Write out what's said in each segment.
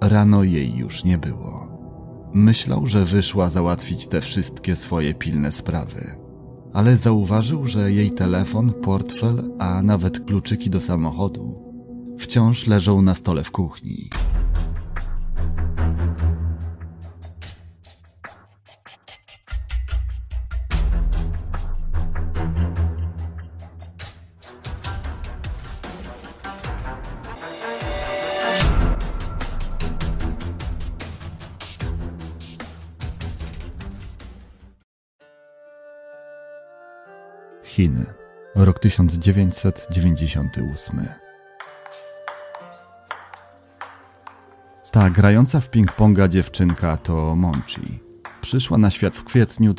Rano jej już nie było. Myślał, że wyszła załatwić te wszystkie swoje pilne sprawy. Ale zauważył, że jej telefon, portfel, a nawet kluczyki do samochodu wciąż leżą na stole w kuchni. Chiny, rok 1998. Ta grająca w ping-ponga dziewczynka to Monchi. Przyszła na świat w kwietniu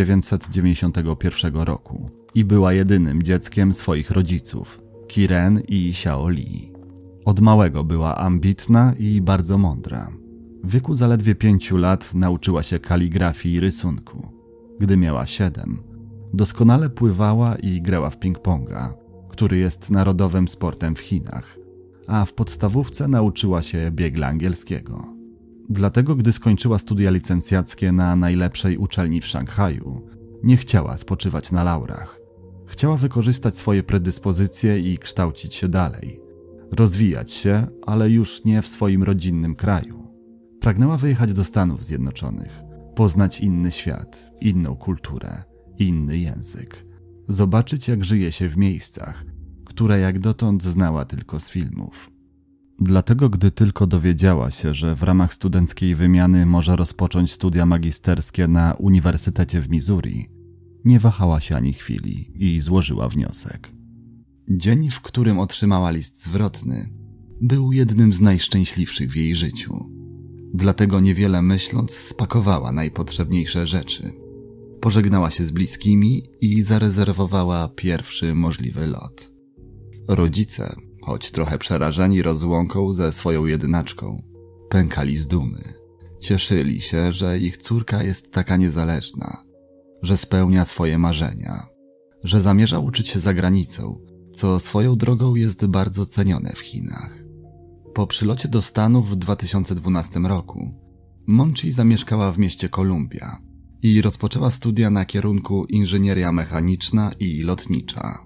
1991 roku i była jedynym dzieckiem swoich rodziców, Ki-ren i Xiao-li. Od małego była ambitna i bardzo mądra. W wieku zaledwie 5 lat nauczyła się kaligrafii i rysunku. Gdy miała 7, doskonale pływała i grała w ping-ponga, który jest narodowym sportem w Chinach, a w podstawówce nauczyła się biegla angielskiego. Dlatego, gdy skończyła studia licencjackie na najlepszej uczelni w Szanghaju, nie chciała spoczywać na laurach. Chciała wykorzystać swoje predyspozycje i kształcić się dalej. Rozwijać się, ale już nie w swoim rodzinnym kraju. Pragnęła wyjechać do Stanów Zjednoczonych, poznać inny świat, inną kulturę, inny język. Zobaczyć, jak żyje się w miejscach, które jak dotąd znała tylko z filmów. Dlatego, gdy tylko dowiedziała się, że w ramach studenckiej wymiany może rozpocząć studia magisterskie na Uniwersytecie w Missouri, nie wahała się ani chwili i złożyła wniosek. Dzień, w którym otrzymała list zwrotny, był jednym z najszczęśliwszych w jej życiu. Dlatego niewiele myśląc spakowała najpotrzebniejsze rzeczy. Pożegnała się z bliskimi i zarezerwowała pierwszy możliwy lot. Rodzice, choć trochę przerażeni rozłąką ze swoją jedynaczką, pękali z dumy. Cieszyli się, że ich córka jest taka niezależna, że spełnia swoje marzenia, że zamierza uczyć się za granicą, co swoją drogą jest bardzo cenione w Chinach. Po przylocie do Stanów w 2012 roku Monchi zamieszkała w mieście Columbia i rozpoczęła studia na kierunku inżynieria mechaniczna i lotnicza.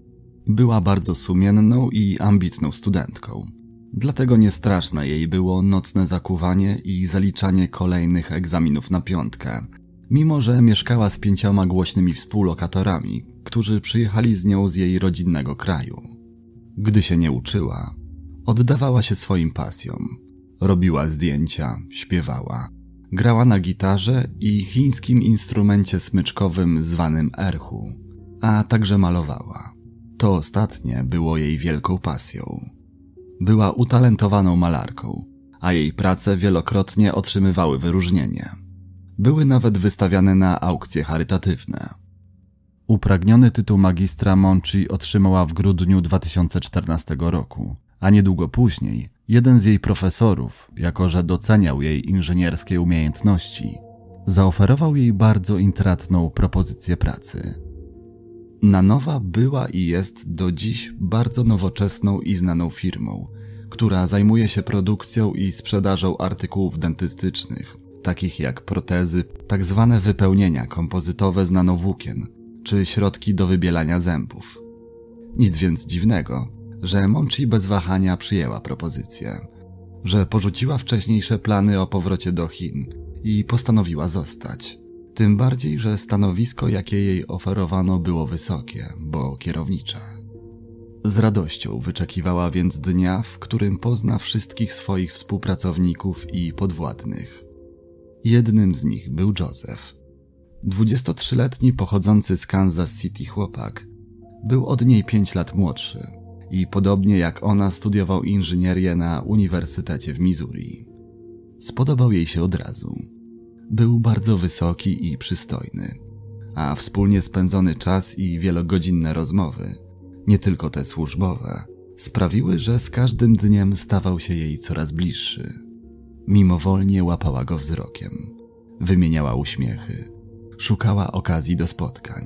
Była bardzo sumienną i ambitną studentką, dlatego niestraszne jej było nocne zakuwanie i zaliczanie kolejnych egzaminów na 5, mimo że mieszkała z 5 głośnymi współlokatorami, którzy przyjechali z nią z jej rodzinnego kraju. Gdy się nie uczyła, oddawała się swoim pasjom. Robiła zdjęcia, śpiewała, grała na gitarze i chińskim instrumencie smyczkowym zwanym erhu, a także malowała. To ostatnie było jej wielką pasją. Była utalentowaną malarką, a jej prace wielokrotnie otrzymywały wyróżnienie. Były nawet wystawiane na aukcje charytatywne. Upragniony tytuł magistra Monchi otrzymała w grudniu 2014 roku, a niedługo później jeden z jej profesorów, jako że doceniał jej inżynierskie umiejętności, zaoferował jej bardzo intratną propozycję pracy. Nanowa była i jest do dziś bardzo nowoczesną i znaną firmą, która zajmuje się produkcją i sprzedażą artykułów dentystycznych, takich jak protezy, tak zwane wypełnienia kompozytowe z nanowłókien, czy środki do wybielania zębów. Nic więc dziwnego, że Monchi bez wahania przyjęła propozycję, że porzuciła wcześniejsze plany o powrocie do Chin i postanowiła zostać. Tym bardziej, że stanowisko, jakie jej oferowano, było wysokie, bo kierownicze. Z radością wyczekiwała więc dnia, w którym pozna wszystkich swoich współpracowników i podwładnych. Jednym z nich był Joseph. 23-letni pochodzący z Kansas City chłopak. Był od niej 5 lat młodszy i podobnie jak ona studiował inżynierię na Uniwersytecie w Missouri. Spodobał jej się od razu. Był bardzo wysoki i przystojny, a wspólnie spędzony czas i wielogodzinne rozmowy, nie tylko te służbowe, sprawiły, że z każdym dniem stawał się jej coraz bliższy. Mimowolnie łapała go wzrokiem, wymieniała uśmiechy, szukała okazji do spotkań.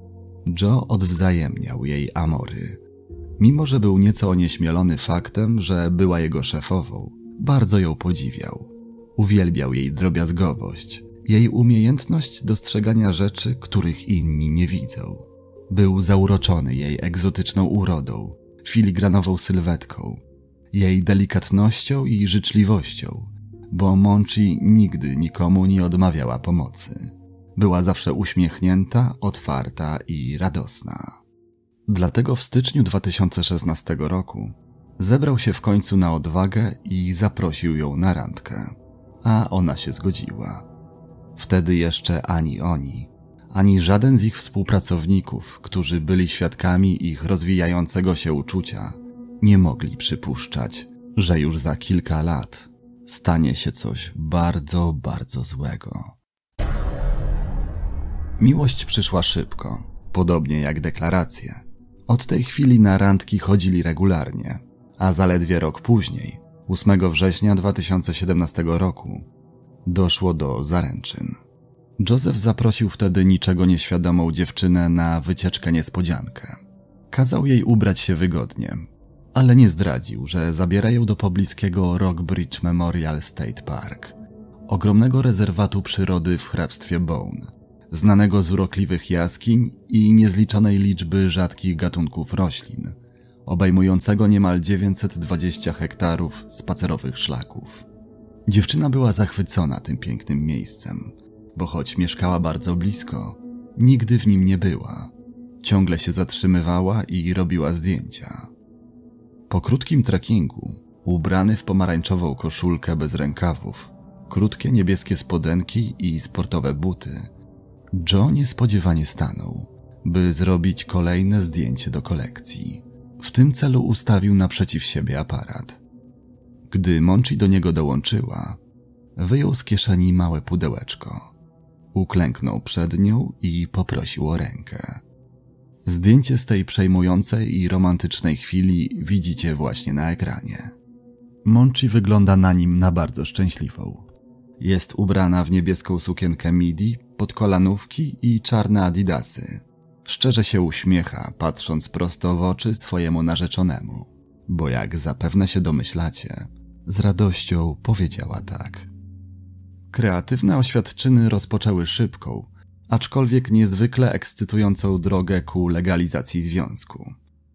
Joe odwzajemniał jej amory. Mimo że był nieco onieśmielony faktem, że była jego szefową, Bardzo ją podziwiał. Uwielbiał jej drobiazgowość, jej umiejętność dostrzegania rzeczy, których inni nie widzą. Był zauroczony jej egzotyczną urodą, filigranową sylwetką, jej delikatnością i życzliwością, bo Monchi nigdy nikomu nie odmawiała pomocy. Była zawsze uśmiechnięta, otwarta i radosna. Dlatego w styczniu 2016 roku zebrał się w końcu na odwagę i zaprosił ją na randkę, a ona się zgodziła. Wtedy jeszcze ani oni, ani żaden z ich współpracowników, którzy byli świadkami ich rozwijającego się uczucia, nie mogli przypuszczać, że już za kilka lat stanie się coś bardzo, bardzo złego. Miłość przyszła szybko, podobnie jak deklaracje. Od tej chwili na randki chodzili regularnie, a zaledwie rok później, 8 września 2017 roku, doszło do zaręczyn. Joseph zaprosił wtedy niczego nieświadomą dziewczynę na wycieczkę niespodziankę. Kazał jej ubrać się wygodnie, ale nie zdradził, że zabiera ją do pobliskiego Rockbridge Memorial State Park, ogromnego rezerwatu przyrody w hrabstwie Boone, znanego z urokliwych jaskiń i niezliczonej liczby rzadkich gatunków roślin, obejmującego niemal 920 hektarów spacerowych szlaków. Dziewczyna była zachwycona tym pięknym miejscem, bo choć mieszkała bardzo blisko, nigdy w nim nie była. Ciągle się zatrzymywała i robiła zdjęcia. Po krótkim trekkingu, ubrany w pomarańczową koszulkę bez rękawów, krótkie niebieskie spodenki i sportowe buty, Joe niespodziewanie stanął, by zrobić kolejne zdjęcie do kolekcji. W tym celu ustawił naprzeciw siebie aparat. Gdy Monchi do niego dołączyła, wyjął z kieszeni małe pudełeczko. Uklęknął przed nią i poprosił o rękę. Zdjęcie z tej przejmującej i romantycznej chwili widzicie właśnie na ekranie. Monchi wygląda na nim na bardzo szczęśliwą. Jest ubrana w niebieską sukienkę midi, podkolanówki i czarne adidasy. Szczerze się uśmiecha, patrząc prosto w oczy swojemu narzeczonemu, bo jak zapewne się domyślacie, z radością powiedziała tak. Kreatywne oświadczyny rozpoczęły szybką, aczkolwiek niezwykle ekscytującą drogę ku legalizacji związku.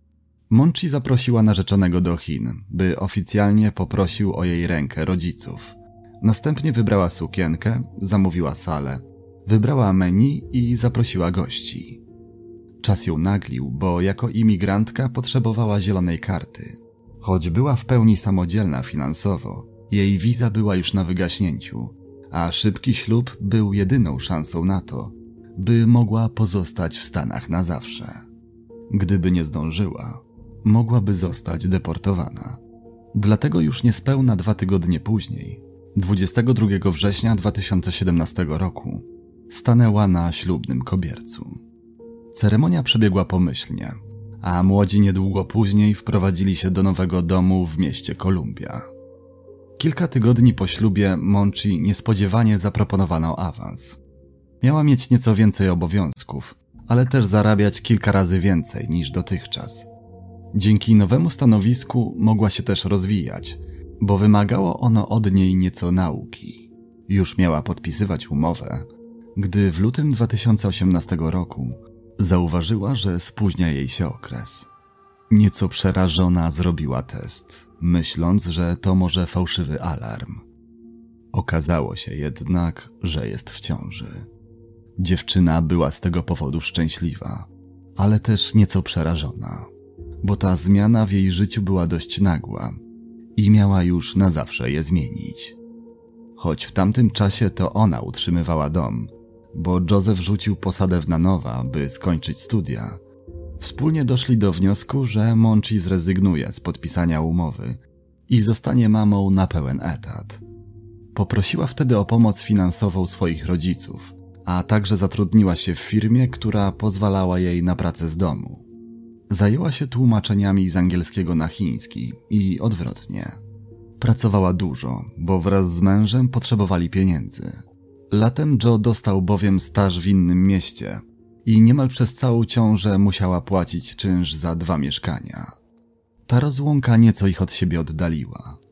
Monchi zaprosiła narzeczonego do Chin, by oficjalnie poprosił o jej rękę rodziców. Następnie wybrała sukienkę, zamówiła salę, wybrała menu i zaprosiła gości. Czas ją naglił, bo jako imigrantka potrzebowała zielonej karty. Choć była w pełni samodzielna finansowo, jej wiza była już na wygaśnięciu, a szybki ślub był jedyną szansą na to, by mogła pozostać w Stanach na zawsze. Gdyby nie zdążyła, mogłaby zostać deportowana. Dlatego już niespełna 2 tygodnie później, 22 września 2017 roku, stanęła na ślubnym kobiercu. Ceremonia przebiegła pomyślnie, a młodzi niedługo później wprowadzili się do nowego domu w mieście Columbia. Kilka tygodni po ślubie Monchi niespodziewanie zaproponowano awans. Miała mieć nieco więcej obowiązków, ale też zarabiać kilka razy więcej niż dotychczas. Dzięki nowemu stanowisku mogła się też rozwijać, bo wymagało ono od niej nieco nauki. Już miała podpisywać umowę, gdy w lutym 2018 roku zauważyła, że spóźnia jej się okres. Nieco przerażona zrobiła test, myśląc, że to może fałszywy alarm. Okazało się jednak, że jest w ciąży. Dziewczyna była z tego powodu szczęśliwa, ale też nieco przerażona, bo ta zmiana w jej życiu była dość nagła i miała już na zawsze je zmienić. Choć w tamtym czasie to ona utrzymywała dom, bo Joseph rzucił posadę w Nanowa, by skończyć studia, wspólnie doszli do wniosku, że Monchi zrezygnuje z podpisania umowy i zostanie mamą na pełen etat. Poprosiła wtedy o pomoc finansową swoich rodziców, a także zatrudniła się w firmie, która pozwalała jej na pracę z domu. Zajęła się tłumaczeniami z angielskiego na chiński i odwrotnie. Pracowała dużo, bo wraz z mężem potrzebowali pieniędzy. Latem Joe dostał bowiem staż w innym mieście i niemal przez całą ciążę musiała płacić czynsz za 2 mieszkania. Ta rozłąka nieco ich od siebie oddaliła.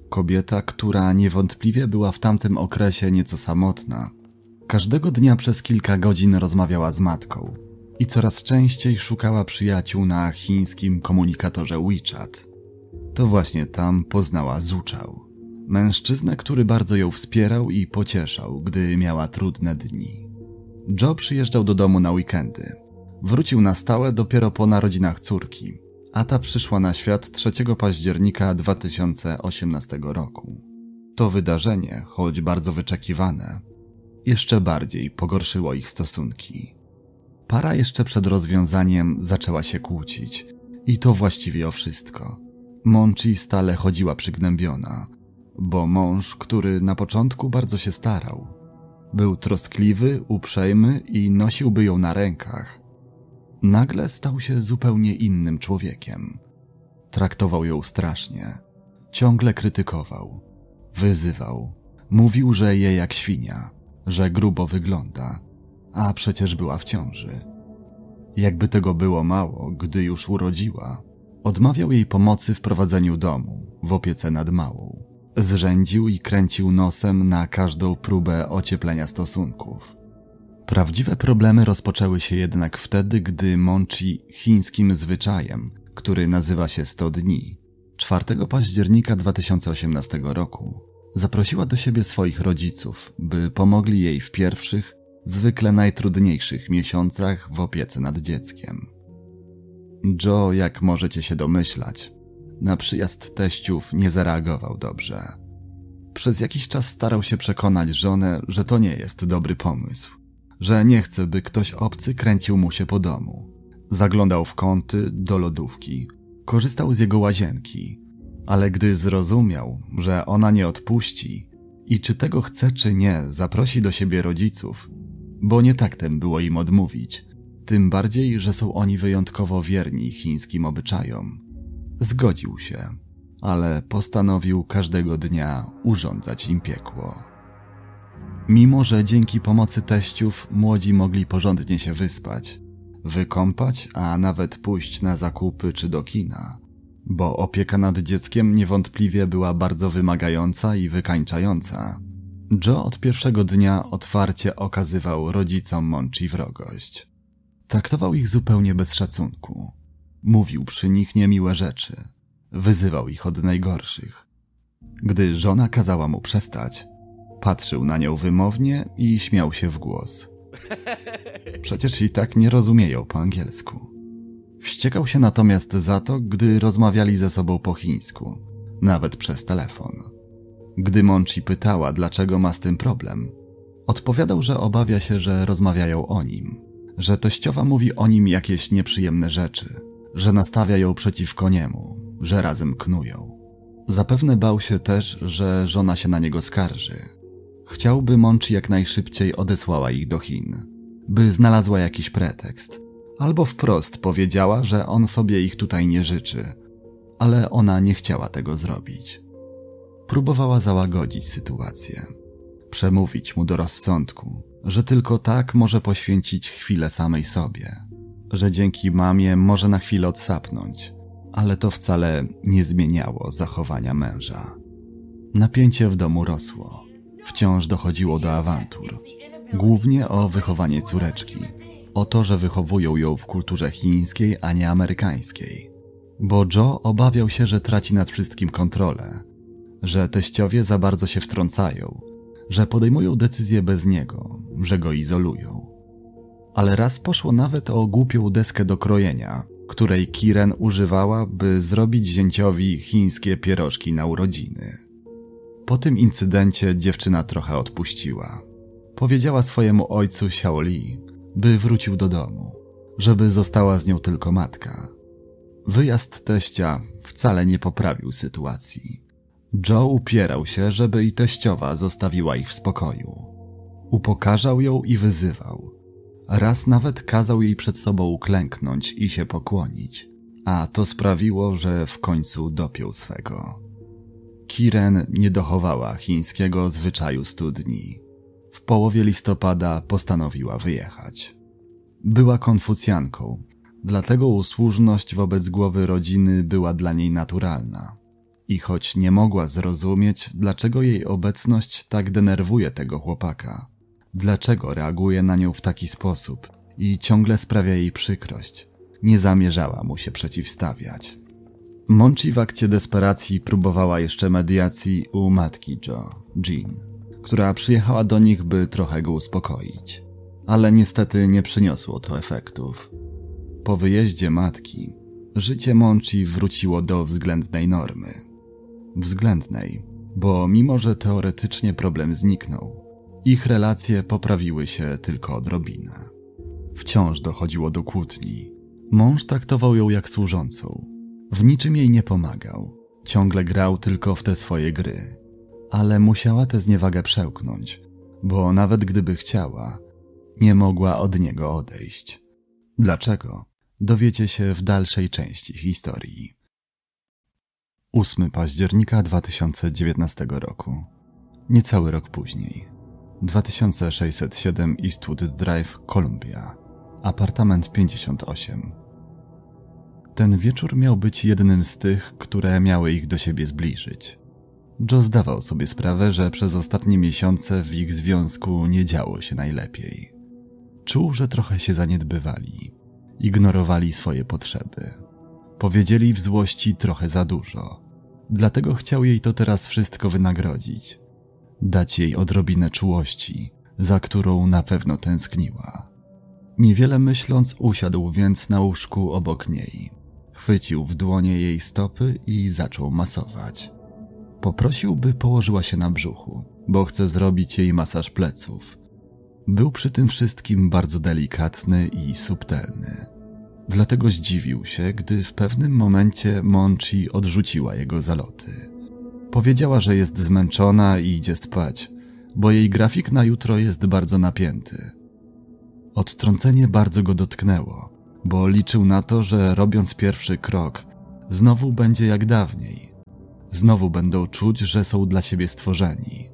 Kobieta, która niewątpliwie była w tamtym okresie nieco samotna. Każdego dnia przez kilka godzin rozmawiała z matką i coraz częściej szukała przyjaciół na chińskim komunikatorze WeChat. To właśnie tam poznała Zuchao, mężczyznę, który bardzo ją wspierał i pocieszał, gdy miała trudne dni. Joe przyjeżdżał do domu na weekendy. Wrócił na stałe dopiero po narodzinach córki, a ta przyszła na świat 3 października 2018 roku. To wydarzenie, choć bardzo wyczekiwane, jeszcze bardziej pogorszyło ich stosunki. Para jeszcze przed rozwiązaniem zaczęła się kłócić i to właściwie o wszystko. Monchi stale chodziła przygnębiona, bo mąż, który na początku bardzo się starał, był troskliwy, uprzejmy i nosiłby ją na rękach, nagle stał się zupełnie innym człowiekiem. Traktował ją strasznie, ciągle krytykował, wyzywał, mówił, że je jak świnia, że grubo wygląda, a przecież była w ciąży. Jakby tego było mało, gdy już urodziła, odmawiał jej pomocy w prowadzeniu domu, w opiece nad małą. Zrzędził i kręcił nosem na każdą próbę ocieplenia stosunków. Prawdziwe problemy rozpoczęły się jednak wtedy, gdy Monchi chińskim zwyczajem, który nazywa się 100 dni, 4 października 2018 roku zaprosiła do siebie swoich rodziców, by pomogli jej w pierwszych, zwykle najtrudniejszych miesiącach w opiece nad dzieckiem. Joe, jak możecie się domyślać, na przyjazd teściów nie zareagował dobrze. Przez jakiś czas starał się przekonać żonę, że to nie jest dobry pomysł, że nie chce, by ktoś obcy kręcił mu się po domu. Zaglądał w kąty, do lodówki, korzystał z jego łazienki, ale gdy zrozumiał, że ona nie odpuści i czy tego chce czy nie, zaprosi do siebie rodziców, bo nie taktem było im odmówić, tym bardziej, że są oni wyjątkowo wierni chińskim obyczajom. Zgodził się, ale postanowił każdego dnia urządzać im piekło. Mimo że dzięki pomocy teściów młodzi mogli porządnie się wyspać, wykąpać, a nawet pójść na zakupy czy do kina, bo opieka nad dzieckiem niewątpliwie była bardzo wymagająca i wykańczająca, Joe od pierwszego dnia otwarcie okazywał rodzicom Monchi wrogość. Traktował ich zupełnie bez szacunku. Mówił przy nich niemiłe rzeczy. Wyzywał ich od najgorszych. Gdy żona kazała mu przestać, patrzył na nią wymownie i śmiał się w głos. Przecież i tak nie rozumieją po angielsku. Wściekał się natomiast za to, gdy rozmawiali ze sobą po chińsku, nawet przez telefon. Gdy Monchi pytała, dlaczego ma z tym problem, odpowiadał, że obawia się, że rozmawiają o nim, że teściowa mówi o nim jakieś nieprzyjemne rzeczy, że nastawia ją przeciwko niemu, że razem knują. Zapewne bał się też, że żona się na niego skarży. Chciałby Monchi jak najszybciej odesłała ich do Chin, by znalazła jakiś pretekst, albo wprost powiedziała, że on sobie ich tutaj nie życzy, ale ona nie chciała tego zrobić. Próbowała załagodzić sytuację, przemówić mu do rozsądku, że tylko tak może poświęcić chwilę samej sobie, że dzięki mamie może na chwilę odsapnąć, ale to wcale nie zmieniało zachowania męża. Napięcie w domu rosło. Wciąż dochodziło do awantur. Głównie o wychowanie córeczki. O to, że wychowują ją w kulturze chińskiej, a nie amerykańskiej. Bo Joe obawiał się, że traci nad wszystkim kontrolę. Że teściowie za bardzo się wtrącają. Że podejmują decyzje bez niego. Że go izolują. Ale raz poszło nawet o głupią deskę do krojenia, której Kiren używała, by zrobić zięciowi chińskie pierożki na urodziny. Po tym incydencie dziewczyna trochę odpuściła. Powiedziała swojemu ojcu Xiaoli, by wrócił do domu, żeby została z nią tylko matka. Wyjazd teścia wcale nie poprawił sytuacji. Joe upierał się, żeby i teściowa zostawiła ich w spokoju. Upokarzał ją i wyzywał. Raz nawet kazał jej przed sobą uklęknąć i się pokłonić, a to sprawiło, że w końcu dopiął swego. Kiren nie dochowała chińskiego zwyczaju 100 dni. W połowie listopada postanowiła wyjechać. Była konfucjanką, dlatego usłużność wobec głowy rodziny była dla niej naturalna. I choć nie mogła zrozumieć, dlaczego jej obecność tak denerwuje tego chłopaka, dlaczego reaguje na nią w taki sposób i ciągle sprawia jej przykrość, nie zamierzała mu się przeciwstawiać. Monchi w akcie desperacji próbowała jeszcze mediacji u matki Joe, Jean, która przyjechała do nich, by trochę go uspokoić. Ale niestety nie przyniosło to efektów. Po wyjeździe matki, życie Monchi wróciło do względnej normy. Względnej, bo mimo że teoretycznie problem zniknął, ich relacje poprawiły się tylko odrobinę. Wciąż dochodziło do kłótni. Mąż traktował ją jak służącą. W niczym jej nie pomagał. Ciągle grał tylko w te swoje gry. Ale musiała tę zniewagę przełknąć, bo nawet gdyby chciała, nie mogła od niego odejść. Dlaczego? Dowiecie się w dalszej części historii. 8 października 2019 roku. Niecały rok później. 2607 Eastwood Drive, Columbia. Apartament 58. Ten wieczór miał być jednym z tych, które miały ich do siebie zbliżyć. Joe zdawał sobie sprawę, że przez ostatnie miesiące w ich związku nie działo się najlepiej. Czuł, że trochę się zaniedbywali. Ignorowali swoje potrzeby. Powiedzieli w złości trochę za dużo. Dlatego chciał jej to teraz wszystko wynagrodzić. Dać jej odrobinę czułości, za którą na pewno tęskniła. Niewiele myśląc, usiadł więc na łóżku obok niej. Chwycił w dłonie jej stopy i zaczął masować. Poprosił, by położyła się na brzuchu, bo chce zrobić jej masaż pleców. Był przy tym wszystkim bardzo delikatny i subtelny. Dlatego zdziwił się, gdy w pewnym momencie Monchi odrzuciła jego zaloty. Powiedziała, że jest zmęczona i idzie spać, bo jej grafik na jutro jest bardzo napięty. Odtrącenie bardzo go dotknęło, bo liczył na to, że robiąc pierwszy krok, znowu będzie jak dawniej. Znowu będą czuć, że są dla siebie stworzeni.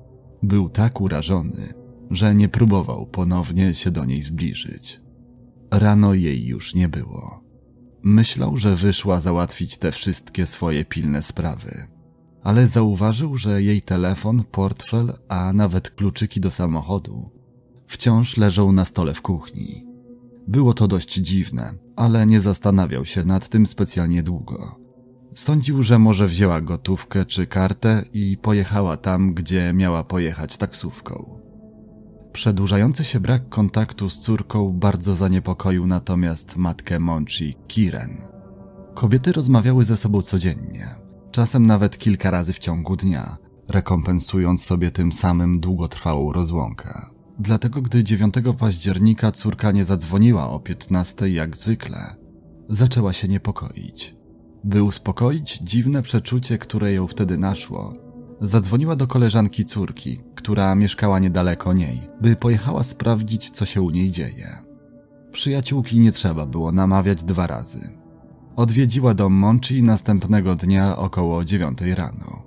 Był tak urażony, że nie próbował ponownie się do niej zbliżyć. Rano jej już nie było. Myślał, że wyszła załatwić te wszystkie swoje pilne sprawy. Ale zauważył, że jej telefon, portfel, a nawet kluczyki do samochodu wciąż leżą na stole w kuchni. Było to dość dziwne, ale nie zastanawiał się nad tym specjalnie długo. Sądził, że może wzięła gotówkę czy kartę i pojechała tam, gdzie miała pojechać taksówką. Przedłużający się brak kontaktu z córką bardzo zaniepokoił natomiast matkę Monchi, Kiren. Kobiety rozmawiały ze sobą codziennie, czasem nawet kilka razy w ciągu dnia, rekompensując sobie tym samym długotrwałą rozłąkę. Dlatego gdy 9 października córka nie zadzwoniła o 15 jak zwykle, zaczęła się niepokoić. By uspokoić dziwne przeczucie, które ją wtedy naszło, zadzwoniła do koleżanki córki, która mieszkała niedaleko niej, by pojechała sprawdzić, co się u niej dzieje. Przyjaciółki nie trzeba było namawiać 2 razy. Odwiedziła dom Monchi następnego dnia około 9 rano.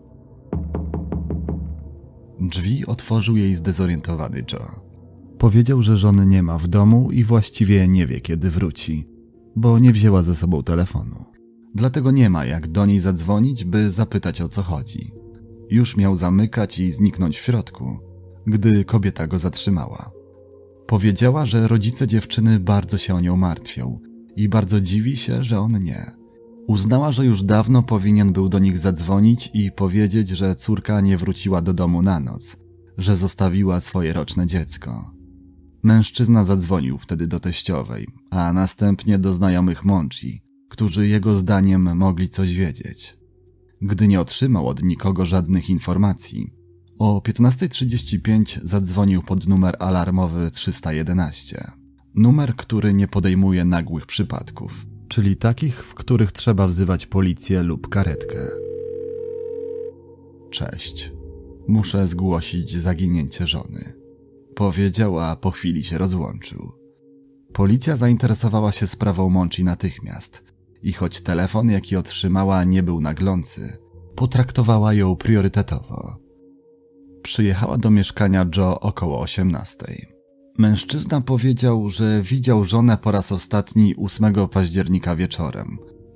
Drzwi otworzył jej zdezorientowany Joe. Powiedział, że żony nie ma w domu i właściwie nie wie, kiedy wróci, bo nie wzięła ze sobą telefonu. Dlatego nie ma jak do niej zadzwonić, by zapytać, o co chodzi. Już miał zamykać i zniknąć w środku, gdy kobieta go zatrzymała. Powiedziała, że rodzice dziewczyny bardzo się o nią martwią i bardzo dziwi się, że on nie. Uznała, że już dawno powinien był do nich zadzwonić i powiedzieć, że córka nie wróciła do domu na noc, że zostawiła swoje roczne dziecko. Mężczyzna zadzwonił wtedy do teściowej, a następnie do znajomych Monchi, którzy jego zdaniem mogli coś wiedzieć. Gdy nie otrzymał od nikogo żadnych informacji, o 15:35 zadzwonił pod numer alarmowy 311. Numer, który nie podejmuje nagłych przypadków, czyli takich, w których trzeba wzywać policję lub karetkę. Cześć. Muszę zgłosić zaginięcie żony. Powiedział, a po chwili się rozłączył. Policja zainteresowała się sprawą Monchi natychmiast i choć telefon, jaki otrzymała, nie był naglący, potraktowała ją priorytetowo. Przyjechała do mieszkania Joe około 18:00. Mężczyzna powiedział, że widział żonę po raz ostatni 8 października wieczorem,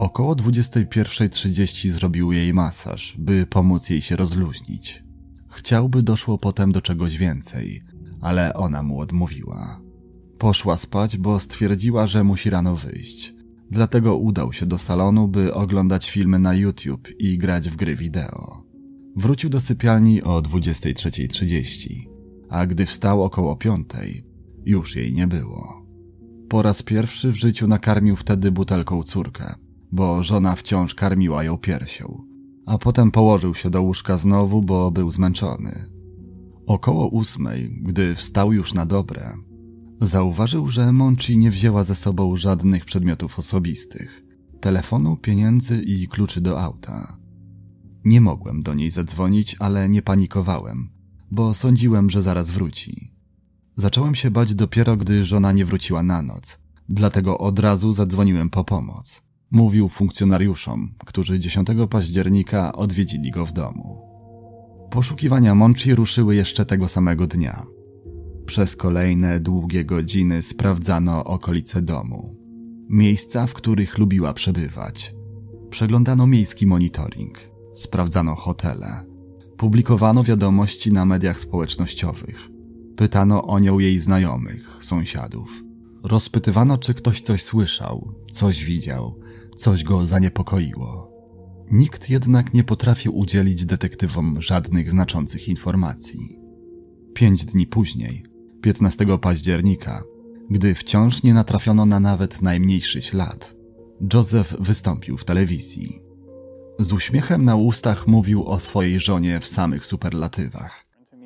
Około 21:30 zrobił jej masaż, by pomóc jej się rozluźnić. Chciał, by doszło potem do czegoś więcej, ale ona mu odmówiła. Poszła spać, bo stwierdziła, że musi rano wyjść. Dlatego udał się do salonu, by oglądać filmy na YouTube i grać w gry wideo. Wrócił do sypialni o 23:30, a gdy wstał około 5:00, już jej nie było. Po raz pierwszy w życiu nakarmił wtedy butelką córkę, bo żona wciąż karmiła ją piersią, a potem położył się do łóżka znowu, bo był zmęczony. Około 8:00, gdy wstał już na dobre, zauważył, że Monchi nie wzięła ze sobą żadnych przedmiotów osobistych, telefonu, pieniędzy i kluczy do auta. Nie mogłem do niej zadzwonić, ale nie panikowałem, bo sądziłem, że zaraz wróci. Zacząłem się bać dopiero, gdy żona nie wróciła na noc, dlatego od razu zadzwoniłem po pomoc. Mówił funkcjonariuszom, którzy 10 października odwiedzili go w domu. Poszukiwania Monchi ruszyły jeszcze tego samego dnia. Przez kolejne długie godziny sprawdzano okolice domu, miejsca, w których lubiła przebywać. Przeglądano miejski monitoring, sprawdzano hotele, publikowano wiadomości na mediach społecznościowych, pytano o nią jej znajomych, sąsiadów. Rozpytywano, czy ktoś coś słyszał, coś widział, coś go zaniepokoiło. Nikt jednak nie potrafił udzielić detektywom żadnych znaczących informacji. 5 dni później, 15 października, gdy wciąż nie natrafiono na nawet najmniejszy ślad, Joseph wystąpił w telewizji. Z uśmiechem na ustach mówił o swojej żonie w samych superlatywach.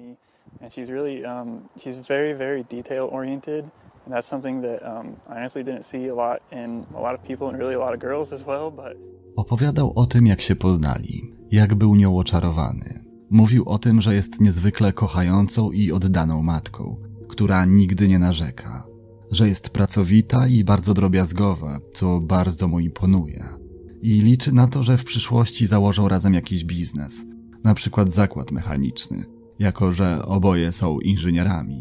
She's very, very detail oriented, and that's something that I honestly didn't see a lot in a lot of people and really a lot of girls as well, but Opowiadał o tym, jak się poznali, jak był nią oczarowany. Mówił o tym, że jest niezwykle kochającą i oddaną matką, która nigdy nie narzeka, że jest pracowita i bardzo drobiazgowa, co bardzo mu imponuje. I liczy na to, że w przyszłości założą razem jakiś biznes, na przykład zakład mechaniczny, jako że oboje są inżynierami.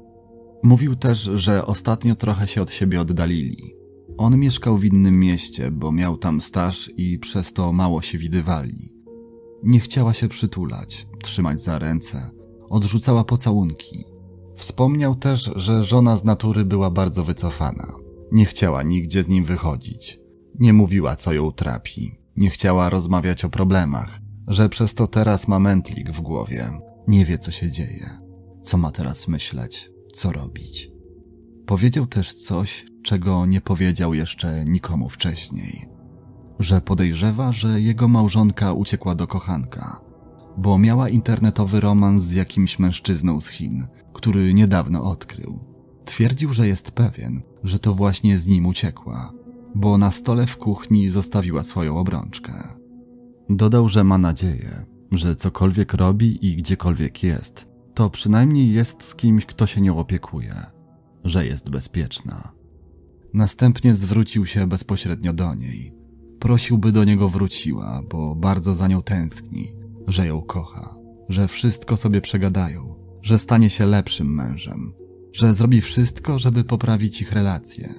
Mówił też, że ostatnio trochę się od siebie oddalili. On mieszkał w innym mieście, bo miał tam staż i przez to mało się widywali. Nie chciała się przytulać, trzymać za ręce, odrzucała pocałunki. Wspomniał też, że żona z natury była bardzo wycofana. Nie chciała nigdzie z nim wychodzić. Nie mówiła, co ją trapi. Nie chciała rozmawiać o problemach, że przez to teraz ma mętlik w głowie. Nie wie, co się dzieje. Co ma teraz myśleć? Co robić? Powiedział też coś, czego nie powiedział jeszcze nikomu wcześniej. Że podejrzewa, że jego małżonka uciekła do kochanka, bo miała internetowy romans z jakimś mężczyzną z Chin, który niedawno odkrył. Twierdził, że jest pewien, że to właśnie z nim uciekła, bo na stole w kuchni zostawiła swoją obrączkę. Dodał, że ma nadzieję, że cokolwiek robi i gdziekolwiek jest, to przynajmniej jest z kimś, kto się nią opiekuje, że jest bezpieczna. Następnie zwrócił się bezpośrednio do niej. Prosił, by do niego wróciła, bo bardzo za nią tęskni, że ją kocha, że wszystko sobie przegadają, że stanie się lepszym mężem, że zrobi wszystko, żeby poprawić ich relacje.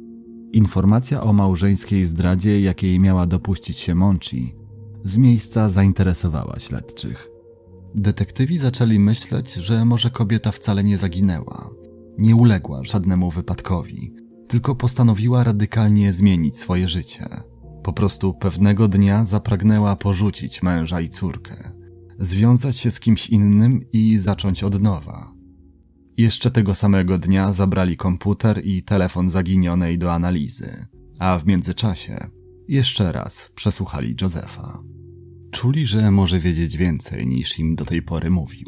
Informacja o małżeńskiej zdradzie, jakiej miała dopuścić się Monchi, z miejsca zainteresowała śledczych. Detektywi zaczęli myśleć, że może kobieta wcale nie zaginęła, nie uległa żadnemu wypadkowi, tylko postanowiła radykalnie zmienić swoje życie. Po prostu pewnego dnia zapragnęła porzucić męża i córkę, związać się z kimś innym i zacząć od nowa. Jeszcze tego samego dnia zabrali komputer i telefon zaginionej do analizy, a w międzyczasie jeszcze raz przesłuchali Josepha. Czuli, że może wiedzieć więcej niż im do tej pory mówił.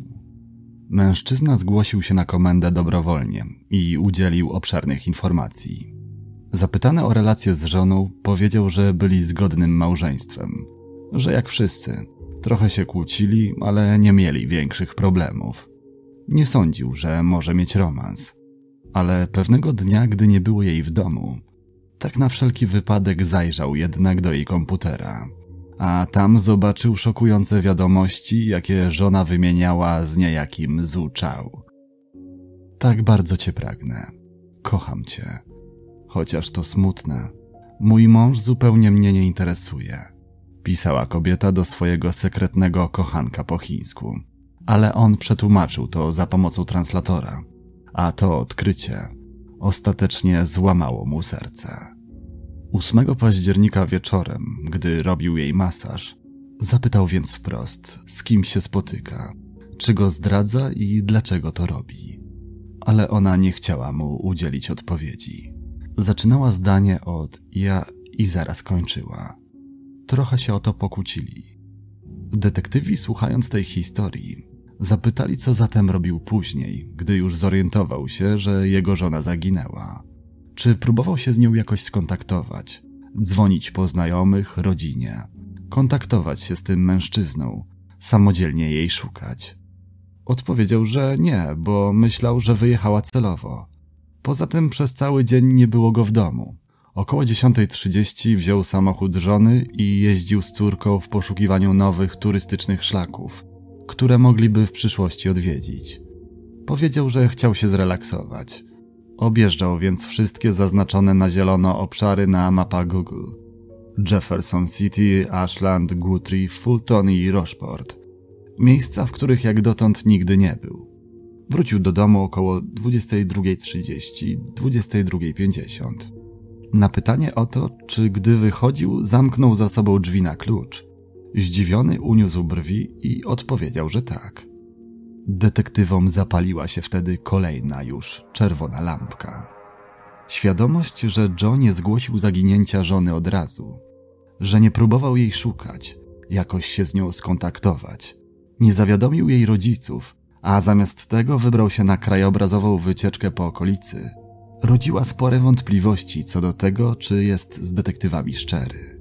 Mężczyzna zgłosił się na komendę dobrowolnie i udzielił obszernych informacji. Zapytany o relację z żoną, powiedział, że byli zgodnym małżeństwem, że jak wszyscy, trochę się kłócili, ale nie mieli większych problemów. Nie sądził, że może mieć romans, ale pewnego dnia, gdy nie było jej w domu, tak na wszelki wypadek zajrzał jednak do jej komputera, a tam zobaczył szokujące wiadomości, jakie żona wymieniała z niejakim Zhu Chao. Tak bardzo cię pragnę. Kocham cię. Chociaż to smutne, Mój mąż zupełnie mnie nie interesuje, pisała kobieta do swojego sekretnego kochanka po chińsku, ale on przetłumaczył to za pomocą translatora, a to odkrycie ostatecznie złamało mu serce. 8 października wieczorem, gdy robił jej masaż, zapytał więc wprost, z kim się spotyka, czy go zdradza i dlaczego to robi. Ale ona nie chciała mu udzielić odpowiedzi. Zaczynała zdanie od ja i zaraz kończyła. Trochę się o to pokłócili. Detektywi, słuchając tej historii, zapytali, co zatem robił później, gdy już zorientował się, że jego żona zaginęła. Czy próbował się z nią jakoś skontaktować, dzwonić po znajomych, rodzinie, kontaktować się z tym mężczyzną, samodzielnie jej szukać? Odpowiedział, że nie, bo myślał, że wyjechała celowo. Poza tym przez cały dzień nie było go w domu. Około 10:30 wziął samochód żony i jeździł z córką w poszukiwaniu nowych turystycznych szlaków, które mogliby w przyszłości odwiedzić. Powiedział, że chciał się zrelaksować. Objeżdżał więc wszystkie zaznaczone na zielono obszary na mapach Google. Jefferson City, Ashland, Guthrie, Fulton i Rocheport. Miejsca, w których jak dotąd nigdy nie był. Wrócił do domu około 22:30, 22:50. Na pytanie o to, czy gdy wychodził, zamknął za sobą drzwi na klucz, zdziwiony uniósł brwi i odpowiedział, że tak. Detektywom zapaliła się wtedy kolejna już czerwona lampka. Świadomość, że Joe nie zgłosił zaginięcia żony od razu, że nie próbował jej szukać, jakoś się z nią skontaktować, nie zawiadomił jej rodziców, a zamiast tego wybrał się na krajobrazową wycieczkę po okolicy, rodziła spore wątpliwości co do tego, czy jest z detektywami szczery.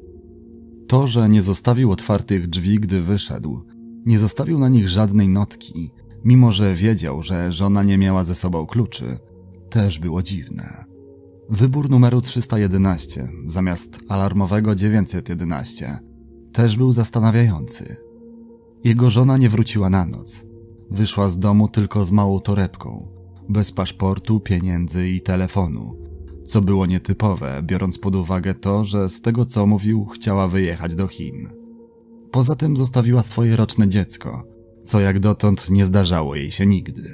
To, że nie zostawił otwartych drzwi, gdy wyszedł, nie zostawił na nich żadnej notki, mimo że wiedział, że żona nie miała ze sobą kluczy, też było dziwne. Wybór numeru 311 zamiast alarmowego 911 też był zastanawiający. Jego żona nie wróciła na noc. Wyszła z domu tylko z małą torebką, bez paszportu, pieniędzy i telefonu, co było nietypowe, biorąc pod uwagę to, że z tego co mówił, chciała wyjechać do Chin. Poza tym zostawiła swoje roczne dziecko, co jak dotąd nie zdarzało jej się nigdy.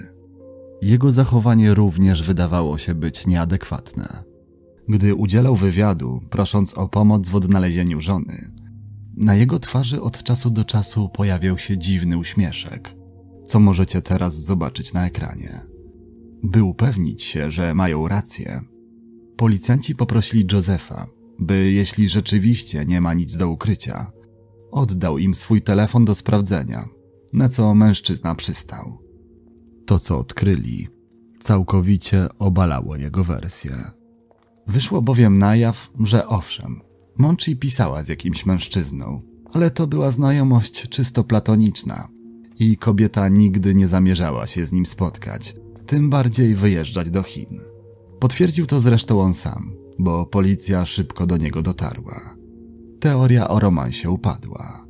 Jego zachowanie również wydawało się być nieadekwatne. Gdy udzielał wywiadu, prosząc o pomoc w odnalezieniu żony, na jego twarzy od czasu do czasu pojawiał się dziwny uśmieszek, co możecie teraz zobaczyć na ekranie. By upewnić się, że mają rację, policjanci poprosili Josepha, by jeśli rzeczywiście nie ma nic do ukrycia, oddał im swój telefon do sprawdzenia, na co mężczyzna przystał. To, co odkryli, całkowicie obalało jego wersję. Wyszło bowiem na jaw, że owszem, Monchi pisała z jakimś mężczyzną, ale to była znajomość czysto platoniczna i kobieta nigdy nie zamierzała się z nim spotkać, tym bardziej wyjeżdżać do Chin. Potwierdził to zresztą on sam, bo policja szybko do niego dotarła. Teoria o romansie upadła.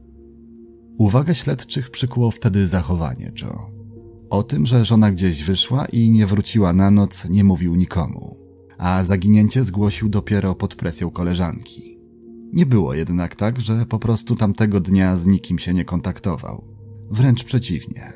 Uwagę śledczych przykuło wtedy zachowanie Joe. O tym, że żona gdzieś wyszła i nie wróciła na noc, nie mówił nikomu, a zaginięcie zgłosił dopiero pod presją koleżanki. Nie było jednak tak, że po prostu tamtego dnia z nikim się nie kontaktował. Wręcz przeciwnie.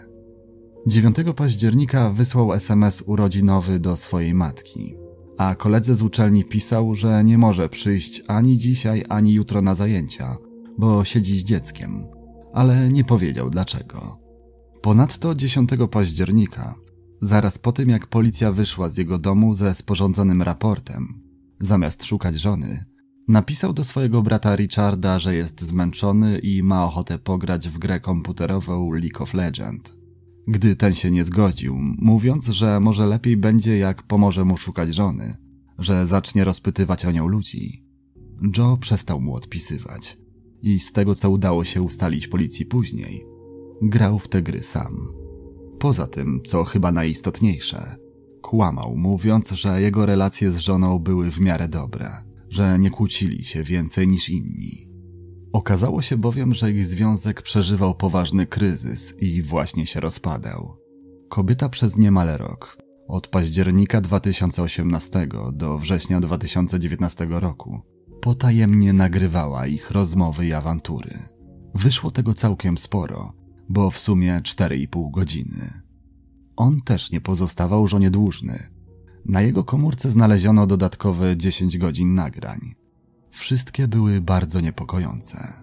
9 października wysłał SMS urodzinowy do swojej matki, a koledze z uczelni pisał, że nie może przyjść ani dzisiaj, ani jutro na zajęcia, bo siedzi z dzieckiem, ale nie powiedział dlaczego. Ponadto 10 października, zaraz po tym jak policja wyszła z jego domu ze sporządzonym raportem, zamiast szukać żony, napisał do swojego brata Richarda, że jest zmęczony i ma ochotę pograć w grę komputerową League of Legends. Gdy ten się nie zgodził, mówiąc, że może lepiej będzie jak pomoże mu szukać żony, że zacznie rozpytywać o nią ludzi, Joe przestał mu odpisywać i z tego co udało się ustalić policji później, grał w te gry sam. Poza tym, co chyba najistotniejsze, kłamał, mówiąc, że jego relacje z żoną były w miarę dobre, że nie kłócili się więcej niż inni. Okazało się bowiem, że ich związek przeżywał poważny kryzys i właśnie się rozpadał. Kobieta przez niemal rok, od października 2018 do września 2019 roku, Potajemnie nagrywała ich rozmowy i awantury. Wyszło tego całkiem sporo, bo w sumie 4,5 godziny. On też nie pozostawał żonie dłużny. Na jego komórce znaleziono dodatkowe 10 godzin nagrań. Wszystkie były bardzo niepokojące.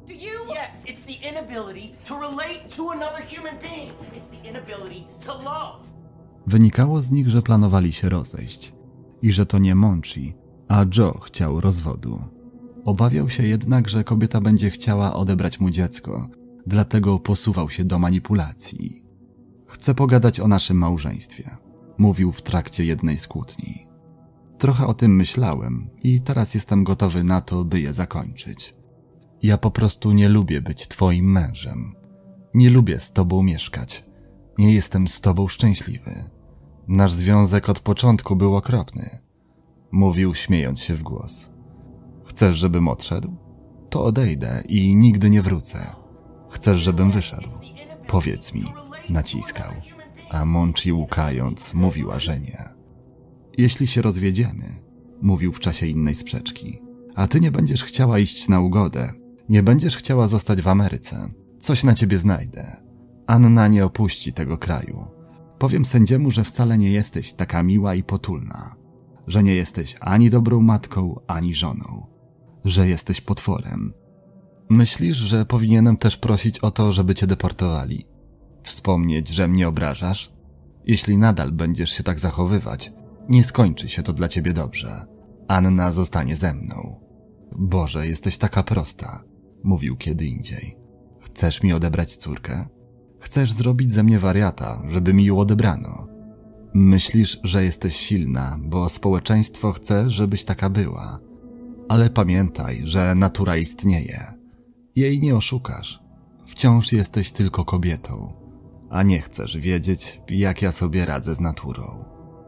Wynikało z nich, że planowali się rozejść i że to nie Monchi, a Joe chciał rozwodu. Obawiał się jednak, że kobieta będzie chciała odebrać mu dziecko, dlatego posuwał się do manipulacji. Chcę pogadać o naszym małżeństwie, mówił w trakcie jednej z kłótni. Trochę o tym myślałem i teraz jestem gotowy na to, by je zakończyć. Ja po prostu nie lubię być twoim mężem. Nie lubię z tobą mieszkać. Nie jestem z tobą szczęśliwy. Nasz związek od początku był okropny. Mówił, śmiejąc się w głos. Chcesz, żebym odszedł? To odejdę i nigdy nie wrócę. Chcesz, żebym wyszedł? Powiedz mi, naciskał. A Monchi łukając mówiła, że nie. Jeśli się rozwiedziemy, mówił w czasie innej sprzeczki, a ty nie będziesz chciała iść na ugodę, nie będziesz chciała zostać w Ameryce, coś na ciebie znajdę. Anna nie opuści tego kraju. Powiem sędziemu, że wcale nie jesteś taka miła i potulna, że nie jesteś ani dobrą matką, ani żoną, że jesteś potworem. Myślisz, że powinienem też prosić o to, żeby cię deportowali? Wspomnieć, że mnie obrażasz? Jeśli nadal będziesz się tak zachowywać, nie skończy się to dla ciebie dobrze. Anna zostanie ze mną. Boże, jesteś taka prosta, mówił kiedy indziej. Chcesz mi odebrać córkę? Chcesz zrobić ze mnie wariata, żeby mi ją odebrano. Myślisz, że jesteś silna, bo społeczeństwo chce, żebyś taka była. Ale pamiętaj, że natura istnieje. Jej nie oszukasz. Wciąż jesteś tylko kobietą, a nie chcesz wiedzieć, jak ja sobie radzę z naturą.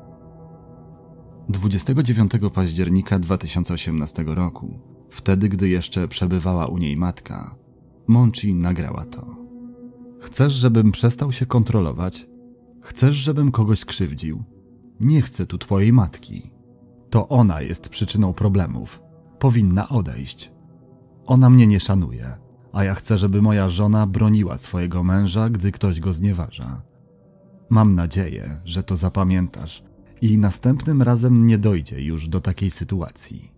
29 października 2018 roku, wtedy gdy jeszcze przebywała u niej matka, Monchi nagrała to. Chcesz, żebym przestał się kontrolować? Chcesz, żebym kogoś skrzywdził? Nie chcę tu twojej matki. To ona jest przyczyną problemów. Powinna odejść. Ona mnie nie szanuje, a ja chcę, żeby moja żona broniła swojego męża, gdy ktoś go znieważa. Mam nadzieję, że to zapamiętasz i następnym razem nie dojdzie już do takiej sytuacji.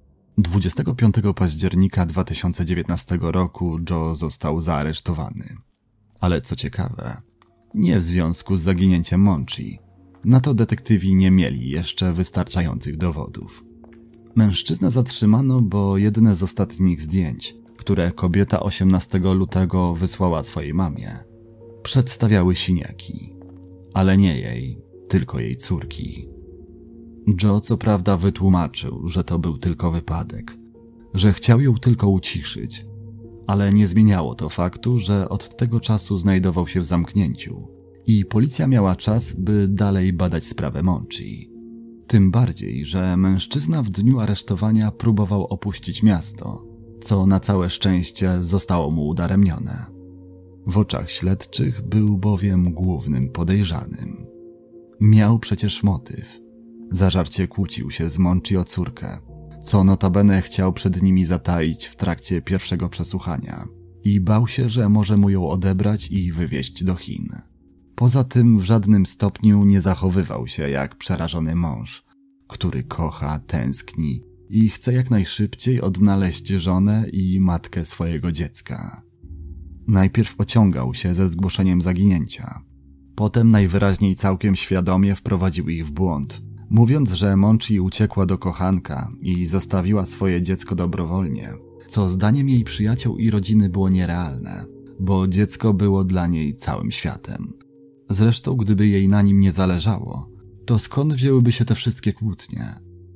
25 października 2019 roku Joe został zaaresztowany. Ale co ciekawe, nie w związku z zaginięciem Monchi. Na to detektywi nie mieli jeszcze wystarczających dowodów. Mężczyznę zatrzymano, bo jedne z ostatnich zdjęć, które kobieta 18 lutego wysłała swojej mamie, przedstawiały siniaki. Ale nie jej, tylko jej córki. Joe co prawda wytłumaczył, że to był tylko wypadek, że chciał ją tylko uciszyć, ale nie zmieniało to faktu, że od tego czasu znajdował się w zamknięciu i policja miała czas, by dalej badać sprawę Monchi. Tym bardziej, że mężczyzna w dniu aresztowania próbował opuścić miasto, co na całe szczęście zostało mu udaremnione. W oczach śledczych był bowiem głównym podejrzanym. Miał przecież motyw. Zażarcie kłócił się z Monchi o córkę, co notabene chciał przed nimi zataić w trakcie pierwszego przesłuchania i bał się, że może mu ją odebrać i wywieźć do Chin. Poza tym w żadnym stopniu nie zachowywał się jak przerażony mąż, który kocha, tęskni i chce jak najszybciej odnaleźć żonę i matkę swojego dziecka. Najpierw ociągał się ze zgłoszeniem zaginięcia. Potem najwyraźniej całkiem świadomie wprowadził ich w błąd, mówiąc, że Monchi uciekła do kochanka i zostawiła swoje dziecko dobrowolnie, co zdaniem jej przyjaciół i rodziny było nierealne, bo dziecko było dla niej całym światem. Zresztą gdyby jej na nim nie zależało, to skąd wzięłyby się te wszystkie kłótnie?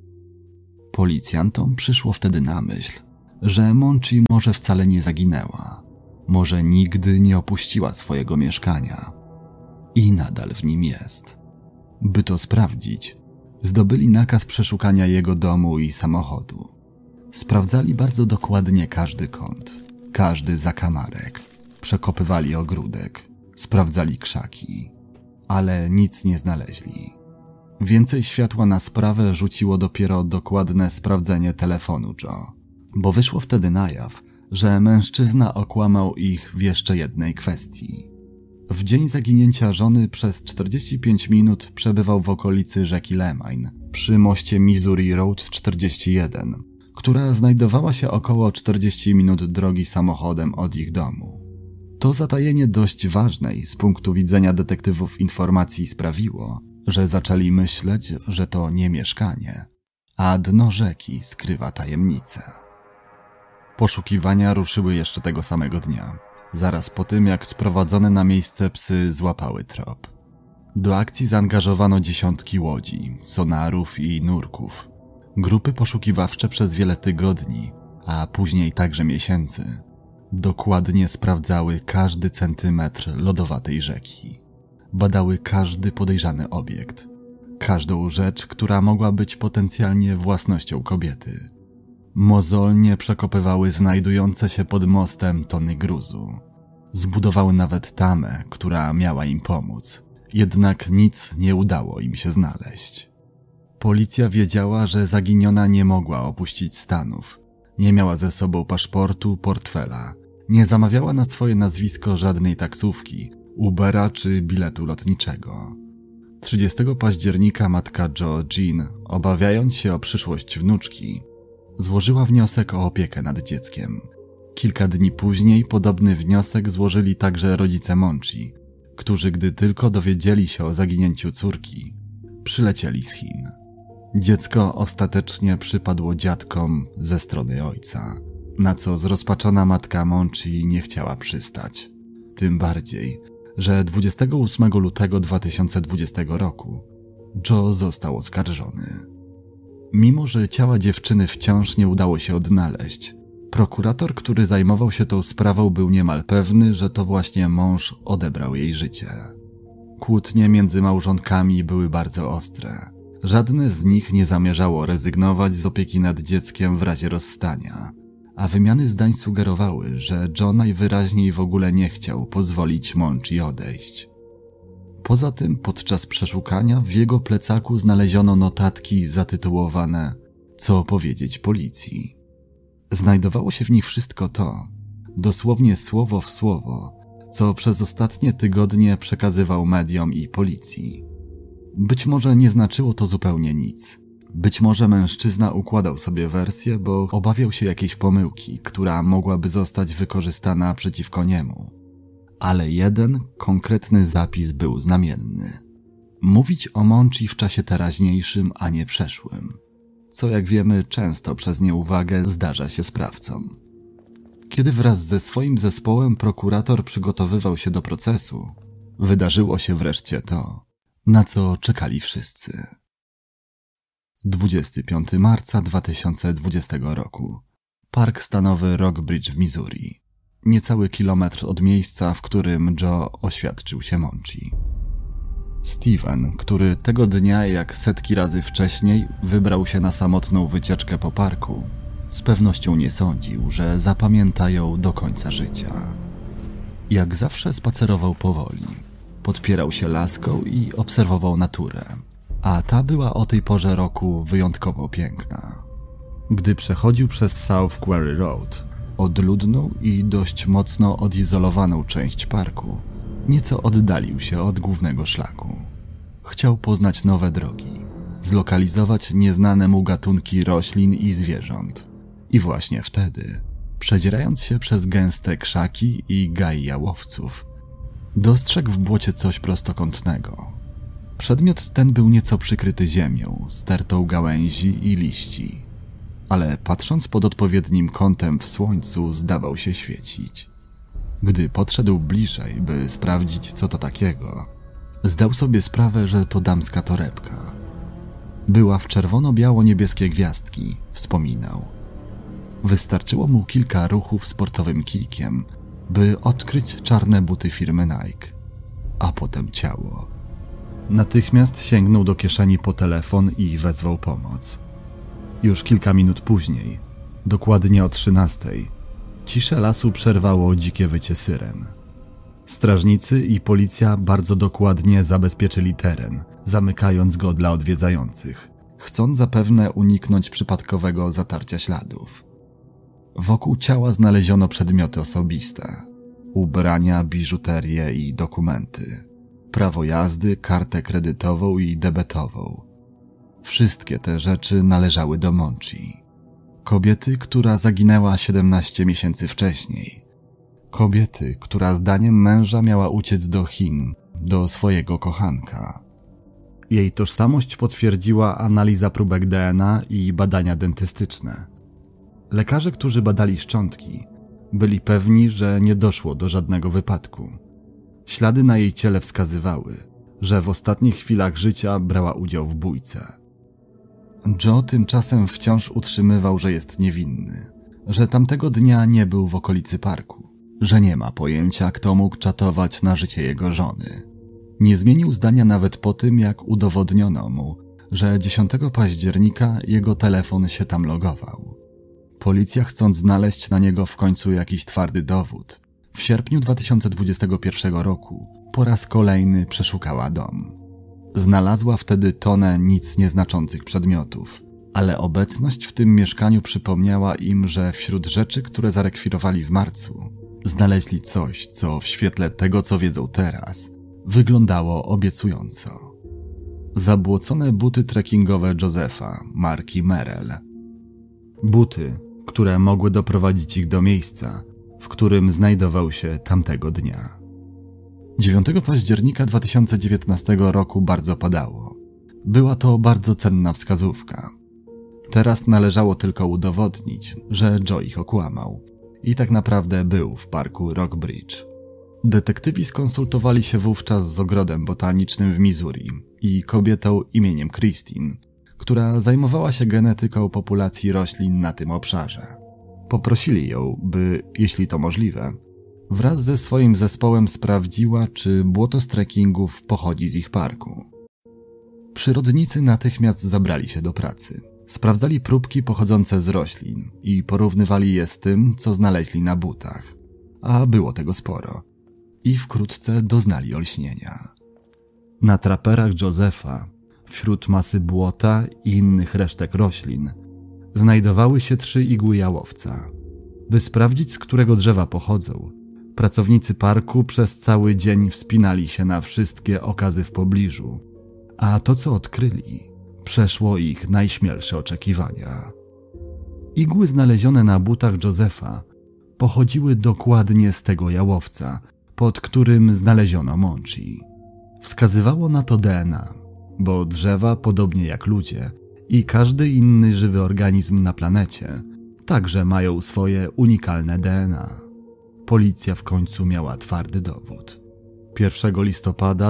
Policjantom przyszło wtedy na myśl, że Monchi może wcale nie zaginęła, może nigdy nie opuściła swojego mieszkania i nadal w nim jest. By to sprawdzić, zdobyli nakaz przeszukania jego domu i samochodu. Sprawdzali bardzo dokładnie każdy kąt, każdy zakamarek, przekopywali ogródek, sprawdzali krzaki, ale nic nie znaleźli. Więcej światła na sprawę rzuciło dopiero dokładne sprawdzenie telefonu Joe, bo wyszło wtedy na jaw, że mężczyzna okłamał ich w jeszcze jednej kwestii. W dzień zaginięcia żony przez 45 minut przebywał w okolicy rzeki Lemine, przy moście Missouri Road 41, która znajdowała się około 40 minut drogi samochodem od ich domu. To zatajenie dość ważnej z punktu widzenia detektywów informacji sprawiło, że zaczęli myśleć, że to nie mieszkanie, a dno rzeki skrywa tajemnicę. Poszukiwania ruszyły jeszcze tego samego dnia, zaraz po tym jak sprowadzone na miejsce psy złapały trop. Do akcji zaangażowano dziesiątki łodzi, sonarów i nurków. Grupy poszukiwawcze przez wiele tygodni, a później także miesięcy, dokładnie sprawdzały każdy centymetr lodowatej rzeki. Badały każdy podejrzany obiekt, każdą rzecz, która mogła być potencjalnie własnością kobiety. Mozolnie przekopywały znajdujące się pod mostem tony gruzu. Zbudowały nawet tamę, która miała im pomóc. Jednak nic nie udało im się znaleźć. Policja wiedziała, że zaginiona nie mogła opuścić Stanów. Nie miała ze sobą paszportu, portfela. Nie zamawiała na swoje nazwisko żadnej taksówki, Ubera czy biletu lotniczego. 30 października matka Joe Jean, obawiając się o przyszłość wnuczki, złożyła wniosek o opiekę nad dzieckiem. Kilka dni później podobny wniosek złożyli także rodzice Monchi, którzy gdy tylko dowiedzieli się o zaginięciu córki, przylecieli z Chin. Dziecko ostatecznie przypadło dziadkom ze strony ojca, na co zrozpaczona matka Monchi nie chciała przystać. Tym bardziej, że 28 lutego 2020 roku Joe został oskarżony. Mimo że ciała dziewczyny wciąż nie udało się odnaleźć, prokurator, który zajmował się tą sprawą, był niemal pewny, że to właśnie mąż odebrał jej życie. Kłótnie między małżonkami były bardzo ostre. Żadne z nich nie zamierzało rezygnować z opieki nad dzieckiem w razie rozstania, a wymiany zdań sugerowały, że Joe najwyraźniej w ogóle nie chciał pozwolić Monchi odejść. Poza tym podczas przeszukania w jego plecaku znaleziono notatki zatytułowane „Co powiedzieć policji”. Znajdowało się w nich wszystko to, dosłownie słowo w słowo, co przez ostatnie tygodnie przekazywał mediom i policji. Być może nie znaczyło to zupełnie nic. Być może mężczyzna układał sobie wersję, bo obawiał się jakiejś pomyłki, która mogłaby zostać wykorzystana przeciwko niemu. Ale jeden konkretny zapis był znamienny. Mówić o Monchi w czasie teraźniejszym, a nie przeszłym. Co jak wiemy często przez nieuwagę zdarza się sprawcom. Kiedy wraz ze swoim zespołem prokurator przygotowywał się do procesu, wydarzyło się wreszcie to, na co czekali wszyscy. 25 marca 2020 roku. Park stanowy Rockbridge w Missouri. Niecały kilometr od miejsca, w którym Joe oświadczył się Monchi. Steven, który tego dnia jak setki razy wcześniej wybrał się na samotną wycieczkę po parku, z pewnością nie sądził, że zapamięta ją do końca życia. Jak zawsze spacerował powoli, podpierał się laską i obserwował naturę, a ta była o tej porze roku wyjątkowo piękna. Gdy przechodził przez South Quarry Road, odludną i dość mocno odizolowaną część parku, nieco oddalił się od głównego szlaku. Chciał poznać nowe drogi, zlokalizować nieznane mu gatunki roślin i zwierząt. I właśnie wtedy, przedzierając się przez gęste krzaki i gaje jałowców, dostrzegł w błocie coś prostokątnego. Przedmiot ten był nieco przykryty ziemią, stertą gałęzi i liści, ale patrząc pod odpowiednim kątem w słońcu zdawał się świecić. Gdy podszedł bliżej, by sprawdzić co to takiego, zdał sobie sprawę, że to damska torebka. Była w czerwono-biało-niebieskie gwiazdki, wspominał. Wystarczyło mu kilka ruchów sportowym kijkiem, by odkryć czarne buty firmy Nike, a potem ciało. Natychmiast sięgnął do kieszeni po telefon i wezwał pomoc. Już kilka minut później, dokładnie o 13:00, ciszę lasu przerwało dzikie wycie syren. Strażnicy i policja bardzo dokładnie zabezpieczyli teren, zamykając go dla odwiedzających, chcąc zapewne uniknąć przypadkowego zatarcia śladów. Wokół ciała znaleziono przedmioty osobiste, ubrania, biżuterię i dokumenty, prawo jazdy, kartę kredytową i debetową. Wszystkie te rzeczy należały do Monchi, kobiety, która zaginęła 17 miesięcy wcześniej. Kobiety, która zdaniem męża miała uciec do Chin, do swojego kochanka. Jej tożsamość potwierdziła analiza próbek DNA i badania dentystyczne. Lekarze, którzy badali szczątki, byli pewni, że nie doszło do żadnego wypadku. Ślady na jej ciele wskazywały, że w ostatnich chwilach życia brała udział w bójce. Joe tymczasem wciąż utrzymywał, że jest niewinny, że tamtego dnia nie był w okolicy parku, że nie ma pojęcia, kto mógł czatować na życie jego żony. Nie zmienił zdania nawet po tym, jak udowodniono mu, że 10 października jego telefon się tam logował. Policja, chcąc znaleźć na niego w końcu jakiś twardy dowód, w sierpniu 2021 roku po raz kolejny przeszukała dom. Znalazła wtedy tonę nic nieznaczących przedmiotów, ale obecność w tym mieszkaniu przypomniała im, że wśród rzeczy, które zarekwirowali w marcu, znaleźli coś, co w świetle tego, co wiedzą teraz, wyglądało obiecująco. Zabłocone buty trekkingowe Josepha, marki Merrell. Buty, które mogły doprowadzić ich do miejsca, w którym znajdował się tamtego dnia. 9 października 2019 roku bardzo padało. Była to bardzo cenna wskazówka. Teraz należało tylko udowodnić, że Joe ich okłamał i tak naprawdę był w parku Rockbridge. Detektywi skonsultowali się wówczas z ogrodem botanicznym w Missouri i kobietą imieniem Christine, która zajmowała się genetyką populacji roślin na tym obszarze. Poprosili ją, by, jeśli to możliwe, wraz ze swoim zespołem sprawdziła, czy błoto z trekkingów pochodzi z ich parku. Przyrodnicy natychmiast zabrali się do pracy. Sprawdzali próbki pochodzące z roślin i porównywali je z tym, co znaleźli na butach, a było tego sporo. I wkrótce doznali olśnienia. Na traperach Josepha, wśród masy błota i innych resztek roślin, znajdowały się 3 igły jałowca. By sprawdzić, z którego drzewa pochodzą, pracownicy parku przez cały dzień wspinali się na wszystkie okazy w pobliżu, a to, co odkryli, przeszło ich najśmielsze oczekiwania. Igły znalezione na butach Josepha pochodziły dokładnie z tego jałowca, pod którym znaleziono Monchi. Wskazywało na to DNA, bo drzewa, podobnie jak ludzie i każdy inny żywy organizm na planecie, także mają swoje unikalne DNA. Policja w końcu miała twardy dowód. 1 listopada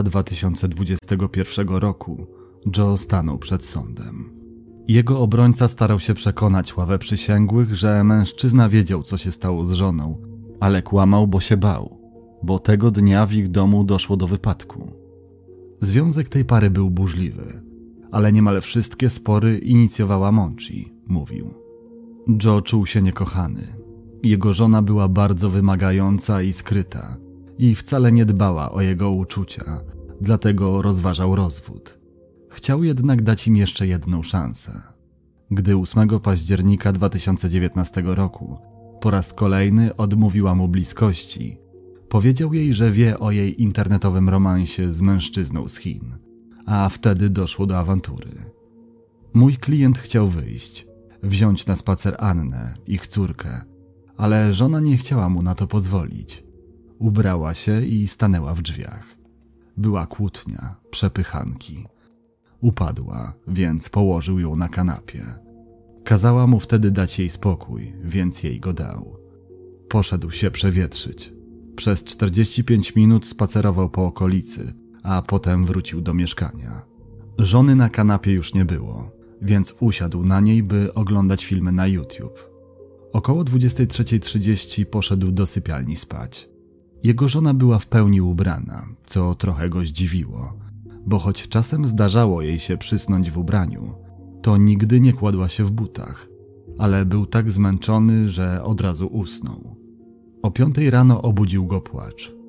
2021 roku Joe stanął przed sądem. Jego obrońca starał się przekonać ławę przysięgłych, że mężczyzna wiedział, co się stało z żoną, ale kłamał, bo się bał, bo tego dnia w ich domu doszło do wypadku. Związek tej pary był burzliwy, ale niemal wszystkie spory inicjowała Monchi, mówił. Joe czuł się niekochany. Jego żona była bardzo wymagająca i skryta i wcale nie dbała o jego uczucia, dlatego rozważał rozwód. Chciał jednak dać im jeszcze jedną szansę. Gdy 8 października 2019 roku po raz kolejny odmówiła mu bliskości, powiedział jej, że wie o jej internetowym romansie z mężczyzną z Chin, a wtedy doszło do awantury. Mój klient chciał wyjść, wziąć na spacer Annę, ich córkę, ale żona nie chciała mu na to pozwolić. Ubrała się i stanęła w drzwiach. Była kłótnia, przepychanki. Upadła, więc położył ją na kanapie. Kazała mu wtedy dać jej spokój, więc jej go dał. Poszedł się przewietrzyć. Przez 45 minut spacerował po okolicy, a potem wrócił do mieszkania. Żony na kanapie już nie było, więc usiadł na niej, by oglądać filmy na YouTube. Około 23:30 poszedł do sypialni spać. Jego żona była w pełni ubrana, co trochę go zdziwiło, bo choć czasem zdarzało jej się przysnąć w ubraniu, to nigdy nie kładła się w butach, ale był tak zmęczony, że od razu usnął. O 5 rano obudził go płacz.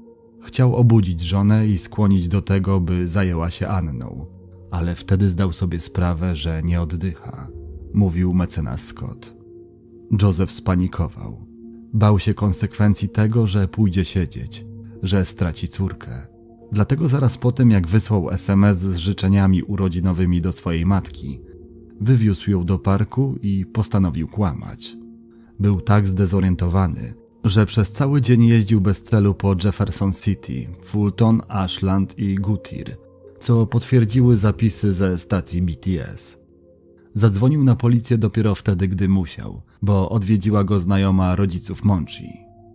Chciał obudzić żonę i skłonić do tego, by zajęła się Anną, ale wtedy zdał sobie sprawę, że nie oddycha, mówił mecenas Scott. Joseph spanikował. Bał się konsekwencji tego, że pójdzie siedzieć, że straci córkę. Dlatego zaraz po tym, jak wysłał SMS z życzeniami urodzinowymi do swojej matki, wywiózł ją do parku i postanowił kłamać. Był tak zdezorientowany, że przez cały dzień jeździł bez celu po Jefferson City, Fulton, Ashland i Goodyear, co potwierdziły zapisy ze stacji BTS. Zadzwonił na policję dopiero wtedy, gdy musiał, bo odwiedziła go znajoma rodziców Monchi.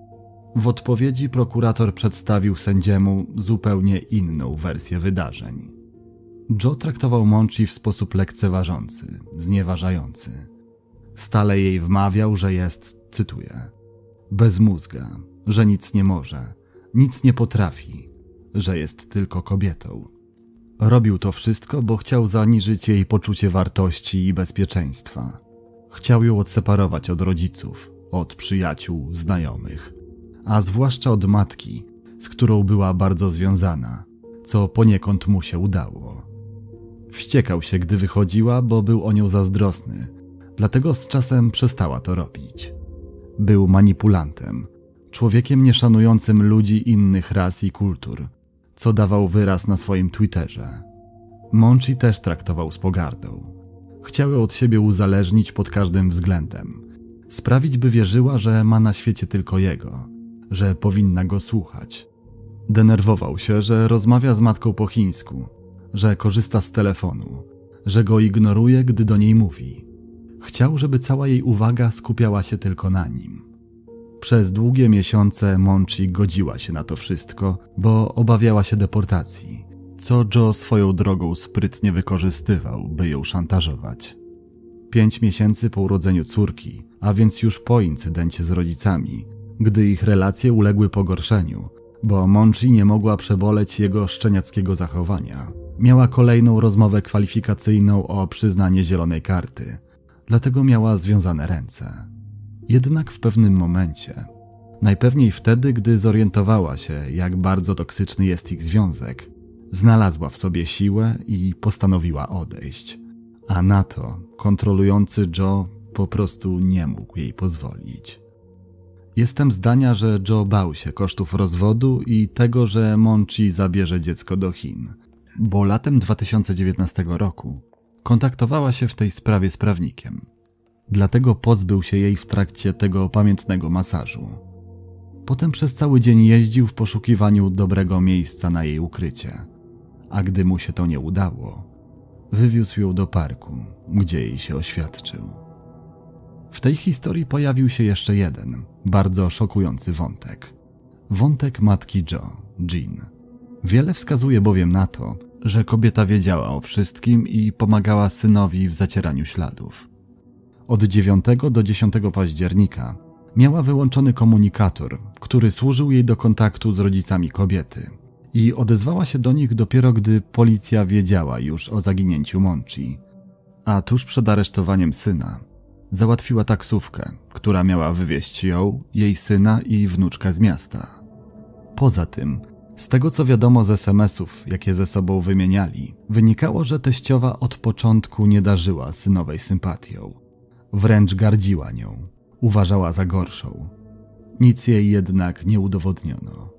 W odpowiedzi prokurator przedstawił sędziemu zupełnie inną wersję wydarzeń. Joe traktował Monchi w sposób lekceważący, znieważający. Stale jej wmawiał, że jest, cytuję, bez mózga, że nic nie może, nic nie potrafi, że jest tylko kobietą. Robił to wszystko, bo chciał zaniżyć jej poczucie wartości i bezpieczeństwa. Chciał ją odseparować od rodziców, od przyjaciół, znajomych, a zwłaszcza od matki, z którą była bardzo związana, co poniekąd mu się udało. Wściekał się, gdy wychodziła, bo był o nią zazdrosny, dlatego z czasem przestała to robić. Był manipulantem, człowiekiem nieszanującym ludzi innych ras i kultur, co dawał wyraz na swoim Twitterze. Monchi też traktował z pogardą. Chciał ją od siebie uzależnić pod każdym względem. Sprawić, by wierzyła, że ma na świecie tylko jego, że powinna go słuchać. Denerwował się, że rozmawia z matką po chińsku, że korzysta z telefonu, że go ignoruje, gdy do niej mówi. Chciał, żeby cała jej uwaga skupiała się tylko na nim. Przez długie miesiące Monchi godziła się na to wszystko, bo obawiała się deportacji, co Joe swoją drogą sprytnie wykorzystywał, by ją szantażować. 5 miesięcy po urodzeniu córki, a więc już po incydencie z rodzicami, gdy ich relacje uległy pogorszeniu, bo Monchi nie mogła przeboleć jego szczeniackiego zachowania, miała kolejną rozmowę kwalifikacyjną o przyznanie zielonej karty, dlatego miała związane ręce. Jednak w pewnym momencie, najpewniej wtedy, gdy zorientowała się, jak bardzo toksyczny jest ich związek, znalazła w sobie siłę i postanowiła odejść. A na to kontrolujący Joe po prostu nie mógł jej pozwolić. Jestem zdania, że Joe bał się kosztów rozwodu i tego, że Monchi zabierze dziecko do Chin, bo latem 2019 roku kontaktowała się w tej sprawie z prawnikiem. Dlatego pozbył się jej w trakcie tego pamiętnego masażu. Potem przez cały dzień jeździł w poszukiwaniu dobrego miejsca na jej ukrycie, a gdy mu się to nie udało, wywiózł ją do parku, gdzie jej się oświadczył. W tej historii pojawił się jeszcze jeden, bardzo szokujący wątek. Wątek matki Joe, Jean. Wiele wskazuje bowiem na to, że kobieta wiedziała o wszystkim i pomagała synowi w zacieraniu śladów. Od 9 do 10 października miała wyłączony komunikator, który służył jej do kontaktu z rodzicami kobiety i odezwała się do nich dopiero gdy policja wiedziała już o zaginięciu Monchi. A tuż przed aresztowaniem syna załatwiła taksówkę, która miała wywieźć ją, jej syna i wnuczkę z miasta. Poza tym, z tego co wiadomo z SMS-ów, jakie ze sobą wymieniali, wynikało, że teściowa od początku nie darzyła synowej sympatią. Wręcz gardziła nią, uważała za gorszą. Nic jej jednak nie udowodniono.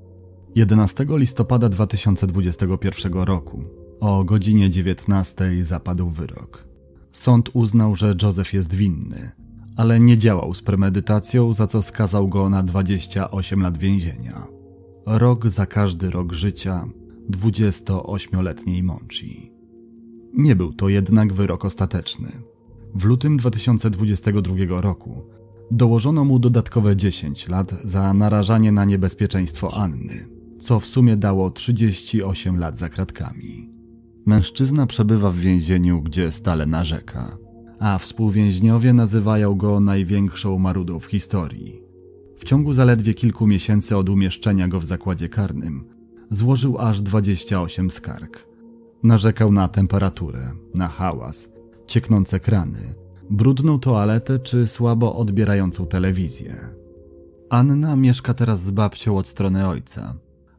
11 listopada 2021 roku o godzinie 19 zapadł wyrok. Sąd uznał, że Joseph jest winny, ale nie działał z premedytacją, za co skazał go na 28 lat więzienia. Rok za każdy rok życia 28-letniej Monchi. Nie był to jednak wyrok ostateczny. W lutym 2022 roku dołożono mu dodatkowe 10 lat za narażanie na niebezpieczeństwo Anny, co w sumie dało 38 lat za kratkami. Mężczyzna przebywa w więzieniu, gdzie stale narzeka, a współwięźniowie nazywają go największą marudą w historii. W ciągu zaledwie kilku miesięcy od umieszczenia go w zakładzie karnym złożył aż 28 skarg. Narzekał na temperaturę, na hałas, cieknące krany, brudną toaletę czy słabo odbierającą telewizję. Anna mieszka teraz z babcią od strony ojca,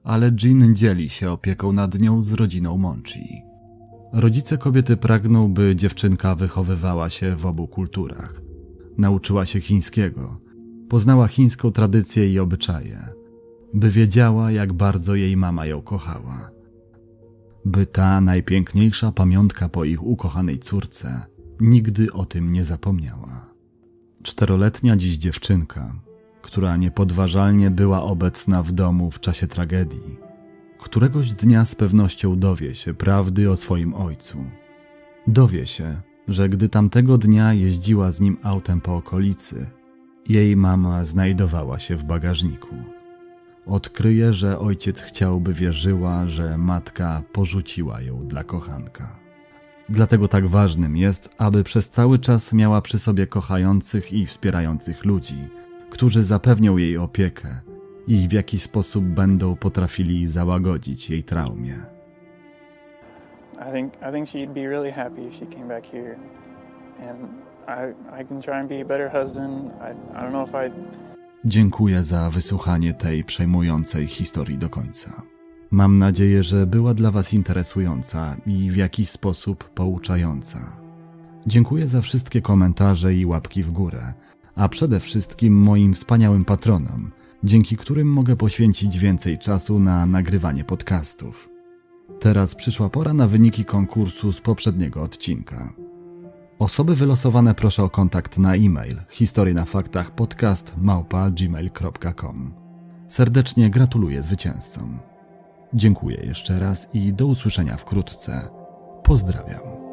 ale Jean dzieli się opieką nad nią z rodziną Monchi. Rodzice kobiety pragną, by dziewczynka wychowywała się w obu kulturach. Nauczyła się chińskiego, poznała chińską tradycję i obyczaje, by wiedziała, jak bardzo jej mama ją kochała. By ta najpiękniejsza pamiątka po ich ukochanej córce nigdy o tym nie zapomniała. 4-letnia dziś dziewczynka, która niepodważalnie była obecna w domu w czasie tragedii, któregoś dnia z pewnością dowie się prawdy o swoim ojcu. Dowie się, że gdy tamtego dnia jeździła z nim autem po okolicy, jej mama znajdowała się w bagażniku. Odkryje, że ojciec chciałby wierzyła, że matka porzuciła ją dla kochanka. Dlatego tak ważnym jest, aby przez cały czas miała przy sobie kochających i wspierających ludzi, którzy zapewnią jej opiekę i w jakiś sposób będą potrafili załagodzić jej traumie. I think she'd be really happy if she came back here. And I can try and be a better husband. I don't know if Dziękuję za wysłuchanie tej przejmującej historii do końca. Mam nadzieję, że była dla Was interesująca i w jakiś sposób pouczająca. Dziękuję za wszystkie komentarze i łapki w górę, a przede wszystkim moim wspaniałym patronom, dzięki którym mogę poświęcić więcej czasu na nagrywanie podcastów. Teraz przyszła pora na wyniki konkursu z poprzedniego odcinka. Osoby wylosowane proszę o kontakt na e-mail historienafaktachpodcast@gmail.com. Serdecznie gratuluję zwycięzcom. Dziękuję jeszcze raz i do usłyszenia wkrótce. Pozdrawiam.